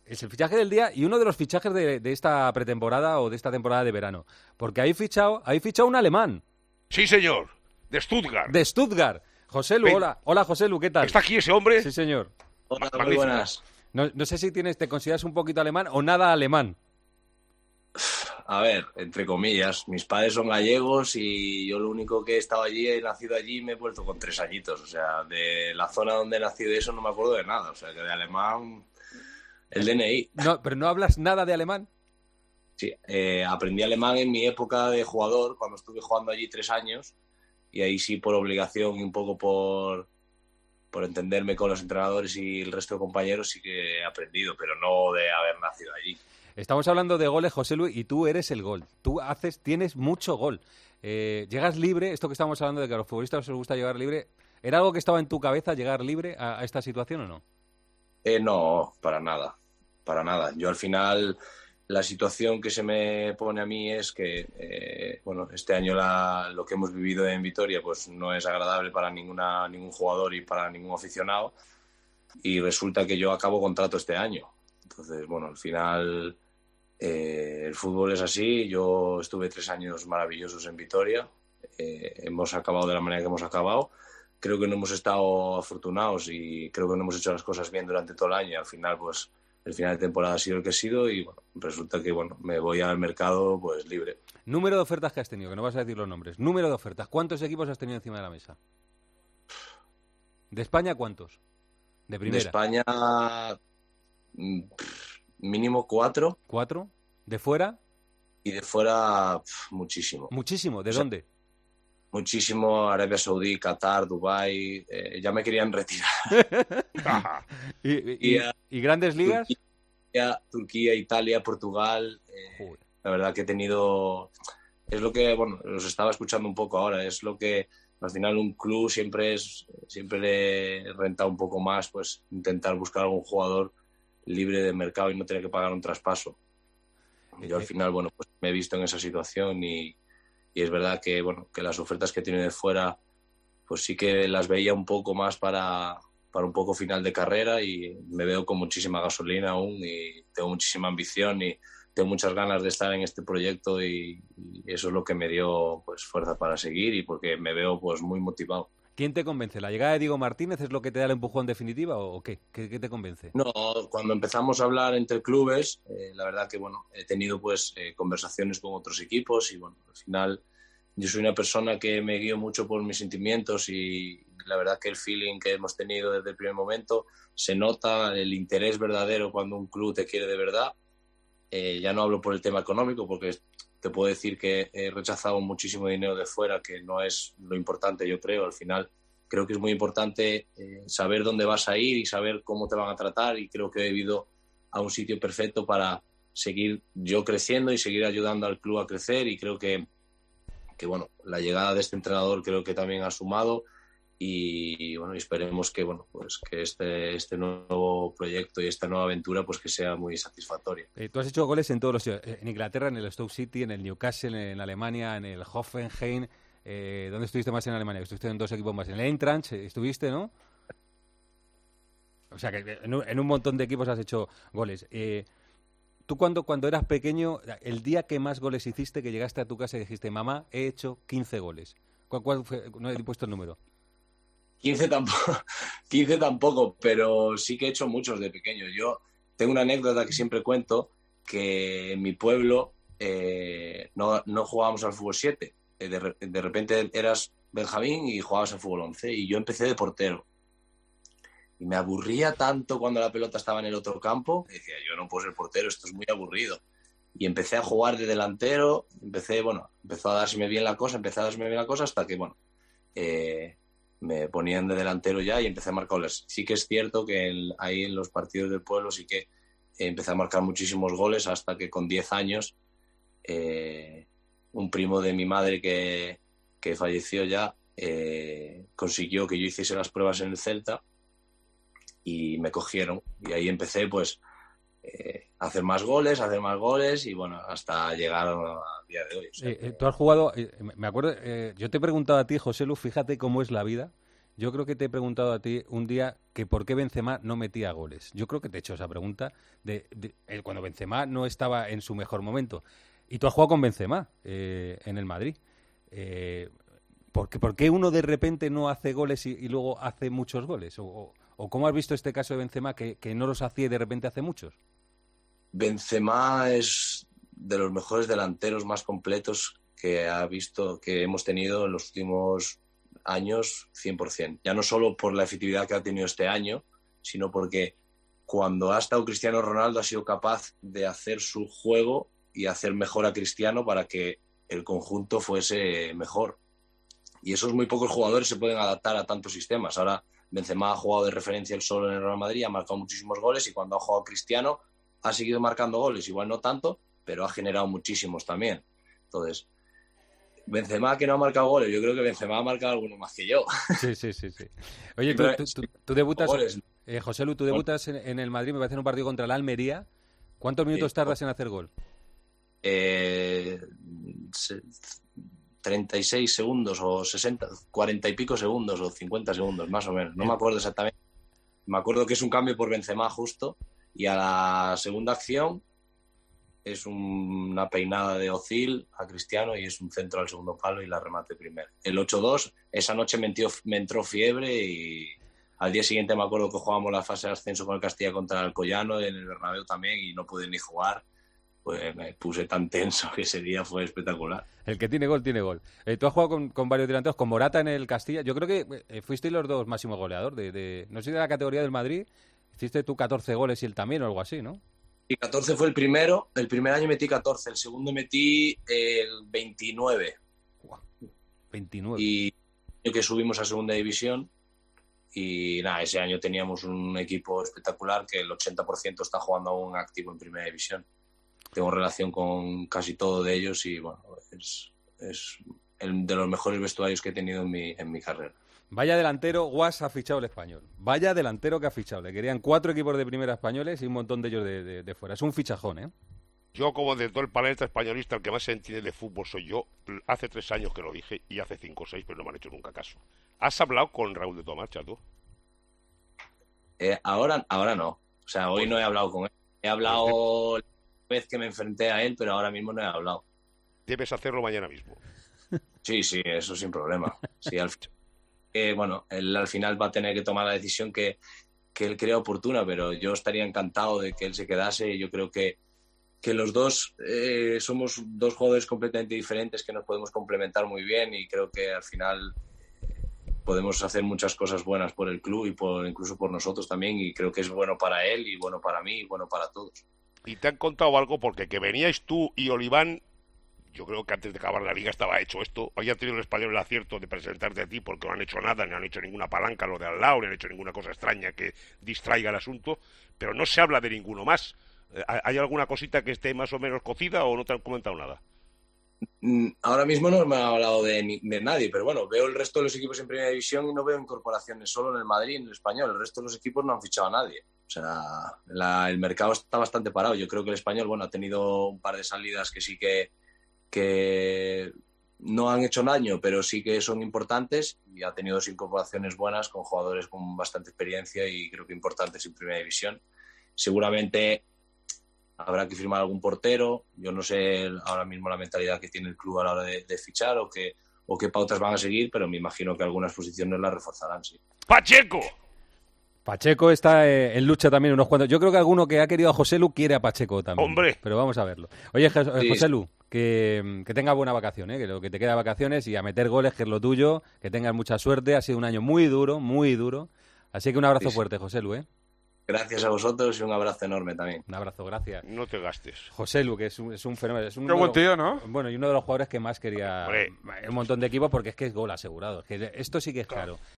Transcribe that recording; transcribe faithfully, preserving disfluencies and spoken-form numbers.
es el fichaje del día y uno de los fichajes de, de esta pretemporada o de esta temporada de verano. Porque habéis fichado, habéis fichado un alemán. Sí, señor. De Stuttgart. De Stuttgart. José Lu, Ven. hola. Hola, José Lu, ¿qué tal? ¿Está aquí ese hombre? Sí, señor. Hola, muy Magnífico. buenas. No, no sé si tienes, te consideras un poquito alemán o nada alemán. A ver, entre comillas, mis padres son gallegos y yo lo único que he estado allí, he nacido allí y me he vuelto con tres añitos. O sea, de la zona donde he nacido y eso no me acuerdo de nada. O sea, que de alemán, el D N I. No, pero no hablas nada de alemán. Sí, eh, aprendí alemán en mi época de jugador, cuando estuve jugando allí tres años. Y ahí sí, por obligación y un poco por, por entenderme con los entrenadores y el resto de compañeros, sí que he aprendido, pero no de haber nacido allí. Estamos hablando de goles, José Luis, y tú eres el gol. Tú haces, tienes mucho gol. Eh, llegas libre, esto que estamos hablando de que a los futbolistas les gusta llegar libre, ¿era algo que estaba en tu cabeza, llegar libre a, a esta situación o no? Eh, no, para nada, para nada. Yo al final, la situación que se me pone a mí es que, eh, bueno, este año la, lo que hemos vivido en Vitoria pues no es agradable para ninguna, ningún jugador y para ningún aficionado, y resulta que yo acabo contrato este año. Entonces, bueno, al final eh, el fútbol es así. Yo estuve tres años maravillosos en Vitoria, eh, hemos acabado de la manera que hemos acabado. Creo que no hemos estado afortunados y creo que no hemos hecho las cosas bien durante todo el año. Y al final, pues, el final de temporada ha sido el que ha sido y, bueno, resulta que, bueno, me voy al mercado, pues, libre. Número de ofertas que has tenido, que no vas a decir los nombres. Número de ofertas. ¿Cuántos equipos has tenido encima de la mesa? ¿De España cuántos? De primera. De España, mínimo cuatro. ¿Cuatro? ¿De fuera? Y de fuera, pf, muchísimo. Muchísimo. ¿De O sea, dónde? Muchísimo. Arabia Saudí, Qatar, Dubái, eh, ya me querían retirar. ¿Y, y, Y, uh, ¿Y grandes ligas? Turquía, Turquía, Italia, Portugal. Eh, la verdad que he tenido... Es lo que, bueno, los estaba escuchando un poco ahora. Es lo que, al final, un club siempre es siempre le renta un poco más, pues, intentar buscar algún jugador libre de mercado y no tener que pagar un traspaso. Yo al final, bueno, pues me he visto en esa situación y, y es verdad que, bueno, que las ofertas que tiene de fuera, pues sí que las veía un poco más para, para un poco final de carrera y me veo con muchísima gasolina aún y tengo muchísima ambición y tengo muchas ganas de estar en este proyecto y, y eso es lo que me dio, pues, fuerza para seguir y porque me veo, pues, muy motivado. ¿Quién te convence? ¿La llegada de Diego Martínez es lo que te da el empujón definitiva o qué? ¿Qué, qué te convence? No, cuando empezamos a hablar entre clubes, eh, la verdad que, bueno, he tenido, pues, eh, conversaciones con otros equipos y, bueno, al final yo soy una persona que me guío mucho por mis sentimientos y la verdad que el feeling que hemos tenido desde el primer momento se nota, el interés verdadero cuando un club te quiere de verdad. Eh, ya no hablo por el tema económico porque te puedo decir que he rechazado muchísimo dinero de fuera, que no es lo importante, yo creo. Al final creo que es muy importante eh, saber dónde vas a ir y saber cómo te van a tratar y creo que he ido a un sitio perfecto para seguir yo creciendo y seguir ayudando al club a crecer y creo que, que bueno, la llegada de este entrenador creo que también ha sumado y bueno, esperemos que bueno, pues que este, este nuevo proyecto y esta nueva aventura pues que sea muy satisfactoria. Eh, tú has hecho goles en todos los sitios, en Inglaterra, en el Stoke City, en el Newcastle, en Alemania, en el Hoffenheim. Eh, ¿Dónde estuviste más en Alemania? Estuviste en dos equipos más. En el Eintracht estuviste, ¿no? O sea que en un, en un montón de equipos has hecho goles. Eh, tú cuando, cuando eras pequeño, el día que más goles hiciste, que llegaste a tu casa y dijiste, mamá, he hecho quince goles. ¿Cuál, cuál fue? No he puesto el número. quince tampoco, quince tampoco, pero sí que he hecho muchos de pequeño. Yo tengo una anécdota que siempre cuento, que en mi pueblo eh, no, no jugábamos al fútbol siete. De, de repente eras Benjamín y jugabas al fútbol once y yo empecé de portero. Y me aburría tanto cuando la pelota estaba en el otro campo, que decía, yo no puedo ser portero, esto es muy aburrido. Y empecé a jugar de delantero, empecé, bueno, empezó a dárseme bien la cosa, empecé a dárseme bien la cosa hasta que, bueno, eh, me ponían de delantero ya y empecé a marcar goles. Sí que es cierto que el, ahí en los partidos del pueblo sí que empecé a marcar muchísimos goles hasta que con diez años eh, un primo de mi madre que, que falleció ya eh, consiguió que yo hiciese las pruebas en el Celta y me cogieron y ahí empecé pues eh, a hacer más goles, a hacer más goles y bueno, hasta llegar al día de hoy. O sea, eh, eh, tú has jugado, eh, me acuerdo, eh, yo te he preguntado a ti, José Lu, fíjate cómo es la vida. yo creo que te he preguntado a ti un día que por qué Benzema no metía goles. Yo creo que te he hecho esa pregunta de, de, de cuando Benzema no estaba en su mejor momento. Y tú has jugado con Benzema eh, en el Madrid. Eh, ¿por, qué, ¿Por qué uno de repente no hace goles y, y luego hace muchos goles? ¿O, o, o cómo has visto este caso de Benzema que, que no los hacía y de repente hace muchos? Benzema es de los mejores delanteros más completos que ha visto, que hemos tenido en los últimos años, cien por ciento. Ya no solo por la efectividad que ha tenido este año, sino porque cuando ha estado Cristiano Ronaldo ha sido capaz de hacer su juego y hacer mejor a Cristiano para que el conjunto fuese mejor. Y esos muy pocos jugadores se pueden adaptar a tantos sistemas. Ahora Benzema ha jugado de referencia él solo en el Real Madrid, ha marcado muchísimos goles, y cuando ha jugado Cristiano ha seguido marcando goles, igual no tanto, pero ha generado muchísimos también. Entonces, Benzema que no ha marcado goles, yo creo que Benzema ha marcado algunos más que yo. Sí, sí, sí, sí. Oye, tú, tú, tú, tú debutas, eh, José Lu, tú debutas en, en el Madrid, me parece, en un partido contra el Almería. ¿Cuántos minutos sí. tardas en hacer gol? Eh, treinta y seis segundos o sesenta, cuarenta y pico segundos o cincuenta segundos, más o menos. No me acuerdo exactamente. Me acuerdo que es un cambio por Benzema justo, y a la segunda acción es un, una peinada de Özil a Cristiano y es un centro al segundo palo y la remate primero. El ocho dos, esa noche me, entió, me entró fiebre y al día siguiente me acuerdo que jugábamos la fase de ascenso con el Castilla contra el Alcoyano en el Bernabéu también y no pude ni jugar. Pues me puse tan tenso que ese día fue espectacular. El que tiene gol, tiene gol. Eh, tú has jugado con, con varios delanteros, con Morata en el Castilla. Yo creo que eh, fuisteis los dos máximos goleadores. De, de, no sé, de la categoría del Madrid. Hiciste tú catorce goles y él también o algo así, ¿no? Y catorce fue el primero. El primer año metí catorce. El segundo metí el veintinueve. Wow. veintinueve. Y el que subimos a segunda división. Y nada, ese año teníamos un equipo espectacular que el ochenta por ciento está jugando aún activo en primera división. Tengo relación con casi todos de ellos y bueno, es, es el de los mejores vestuarios que he tenido en mi, en mi carrera. Vaya delantero, Guas ha fichado el Español. Vaya delantero que ha fichado. Le querían cuatro equipos de primera españoles y un montón de ellos de, de, de fuera. Es un fichajón, ¿eh? Yo, como de todo el planeta españolista, el que más se entiende de fútbol soy yo. Hace tres años que lo dije y hace cinco o seis, pero no me han hecho nunca caso. ¿Has hablado con Raúl de Tomás, Chato? Eh, ahora, ahora no. O sea, hoy no he hablado con él. He hablado la vez que me enfrenté a él, pero ahora mismo no he hablado. Debes hacerlo mañana mismo. Sí, sí, eso sin problema. Sí, al, eh, bueno, él al final va a tener que tomar la decisión que, que él crea oportuna, pero yo estaría encantado de que él se quedase. Yo creo que, que los dos eh, somos dos jugadores completamente diferentes que nos podemos complementar muy bien y creo que al final podemos hacer muchas cosas buenas por el club y por incluso por nosotros también, y creo que es bueno para él y bueno para mí y bueno para todos. Y te han contado algo porque que veníais tú y Oliván, yo creo que antes de acabar la liga estaba hecho esto. Había tenido el Español el acierto de presentarte a ti porque no han hecho nada, ni han hecho ninguna palanca lo de al lado, ni han hecho ninguna cosa extraña que distraiga el asunto, pero no se habla de ninguno más. ¿Hay alguna cosita que esté más o menos cocida o no te han comentado nada? Ahora mismo no me ha hablado de, de nadie, pero bueno, veo el resto de los equipos en primera división y no veo incorporaciones solo en el Madrid y en el Español. El resto de los equipos no han fichado a nadie. O sea, la, el mercado está bastante parado. Yo creo que el Español, bueno, ha tenido un par de salidas que sí que, que no han hecho daño, pero sí que son importantes, y ha tenido dos incorporaciones buenas con jugadores con bastante experiencia y creo que importantes en primera división. Seguramente habrá que firmar algún portero. Yo no sé ahora mismo la mentalidad que tiene el club a la hora de, de fichar o qué, o qué pautas van a seguir, pero me imagino que algunas posiciones las reforzarán, sí. ¡Pacheco! Pacheco está eh, en lucha también unos cuantos. Yo creo que alguno que ha querido a José Lu quiere a Pacheco también. ¡Hombre! Pero vamos a verlo. Oye, Je- Sí. José Lu, que, que tengas buena vacación, ¿eh? Que lo que te queda de vacaciones y a meter goles, que es lo tuyo, que tengas mucha suerte. Ha sido un año muy duro, muy duro. Así que un abrazo Sí, sí. fuerte, José Lu, ¿eh? Gracias a vosotros y un abrazo enorme también. Un abrazo, gracias. No te gastes. José Lu, que es un, es un fenómeno. Es un Qué buen tío, ¿no? Bueno, y uno de los jugadores que más quería Hombre. un montón de equipos porque es que es gol asegurado. Es que esto sí que es Claro. caro.